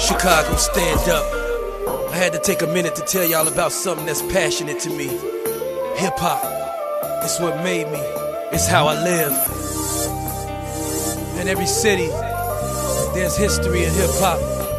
Chicago, stand up. I had to take a minute to tell y'all about something that's passionate to me. Hip-hop, it's what made me, it's how I live. In every city, there's history in hip-hop,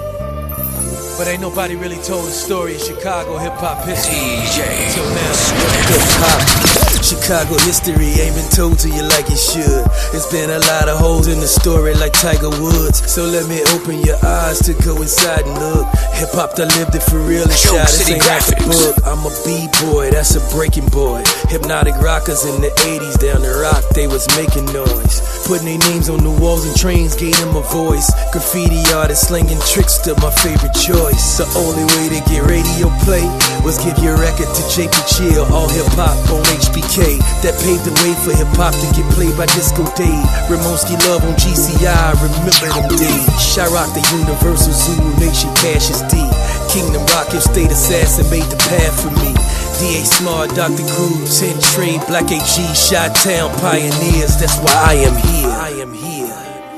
but ain't nobody really told the story of Chicago hip-hop history until now. Hip-hop, Chicago history ain't been told to you like it should. There's been a lot of holes in the story like Tiger Woods. So let me open your eyes to go inside and look. Hip-hop, I lived it for real and shot it, ain't like a book. I'm a B-boy, that's a breaking boy. Hypnotic rockers in the 80s down the rock, they was making noise. Putting their names on the walls and trains gave them a voice. Graffiti artists slinging tricks to my favorite choice. The only way to get radio play was give your record to JP Chill. All hip-hop on HBK. That paved the way for hip-hop to get played by Disco Dave. Ramonski Love on GCI, remember them days. Chirac, the Universal Zulu Nation, Cassius D. Kingdom Rock, if State Assassin made the path for me. D.A. Smart, Dr. Cruz, 10 Trade, Black AG, Chi-Town pioneers. That's why I am here. I am here.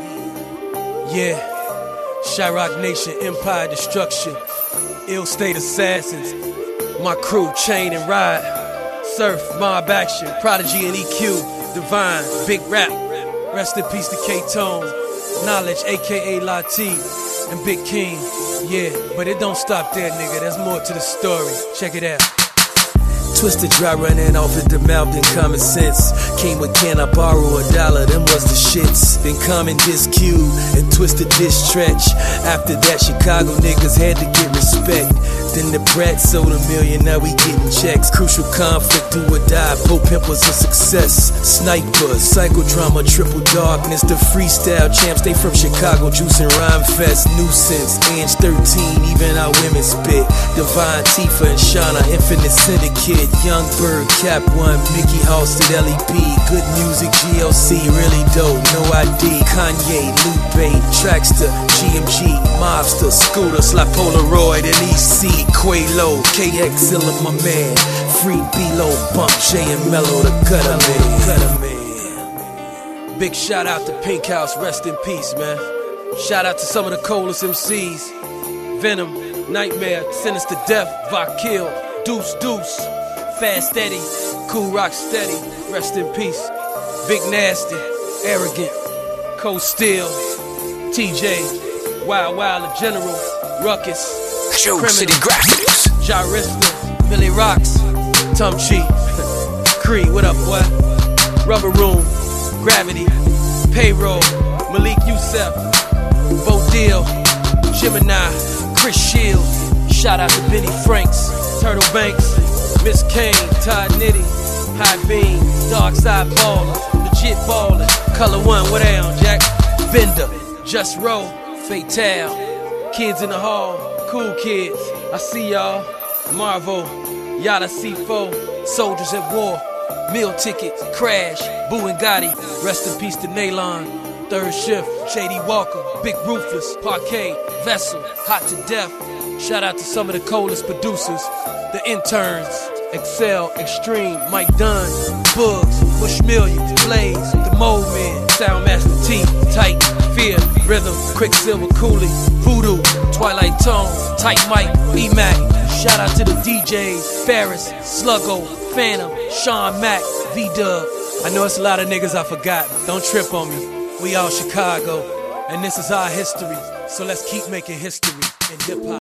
Yeah. Chirac Nation, Empire Destruction. Ill State Assassins. My crew, Chain and Ride. Surf, Mob Action, Prodigy and EQ. Divine, Big Rap. Rest in peace to K-Tone. Knowledge, aka Latif. And Big King. Yeah, but it don't stop there, nigga. There's more to the story. Check it out. Twisted dry running off at the mouth in Common Sense. Came with Can I Borrow $1? Them was the shits. Then Common Disc Q and Twisted Diss Stretch. After that, Chicago niggas had to get respect. Then the brat sold $1 million, now we getting checks. Crucial Conflict, Do or Die, Pope Pimp was a success. Sniper, Psychodrama, Triple Darkness. The freestyle champs, they from Chicago, Juice and Rhyme Fest. Nuisance, Ange 13, even our women spit. Divine, Tifa and Shauna, Infinite Syndicate. Young Bird, Cap One, Mickey Halstead, LEP. Good music, GLC, really dope, no ID. Kanye, Lupe, Traxster, GMG, Mobster, Scooter, Sly Polaroid, and EC. Quelo, KXilla, my man. Free B-Lo, Bump, J and Mello, the Gutter Man. Big shout out to Pink House, rest in peace, man. Shout out to some of the coldest MCs. Venom, Nightmare, Sinister Death, Vakil, Deuce Deuce, Fast Eddie, Cool Rock Steady, rest in peace. Big Nasty, Arrogant, Cold Steel, TJ, Wild Wild the General, Ruckus, Joke City Graphics, Jarista, Millie Rocks, Tum Chi, Cree, what up, boy? Rubber Room, Gravity, Payroll, Malik Youssef, Bodil, Gemini, Chris Shield. Shout out to Benny Franks, Turtle Banks, Miss Kane, Todd Nitty, High Beam, Dark Side Baller, Legit Baller, Color One, what down, Jack? Bender, Just Roll, Fatale, Kids in the Hall, Cool Kids, I see y'all. Marvel, Yada C4, Soldiers at War, Meal Tickets, Crash, Boo and Gotti, rest in peace to Nalon. Third Shift, Shady Walker, Big Rufus, Parquet, Vessel, Hot to Death. Shout out to some of the coldest producers, the interns, Excel, Extreme, Mike Dunn, Bugs, Bushmillion, Blaze, The Mold Man, Soundmaster T, Tight, Fear, Rhythm, Quicksilver, Cooley, Voodoo, Twilight Tone, Tight Mike, E-Mac. Shout out to the DJs, Ferris, Sluggo, Phantom, Sean Mack, V-Dub. I know it's a lot of niggas I forgot. Don't trip on me. We all Chicago, and this is our history. So let's keep making history in hip-hop.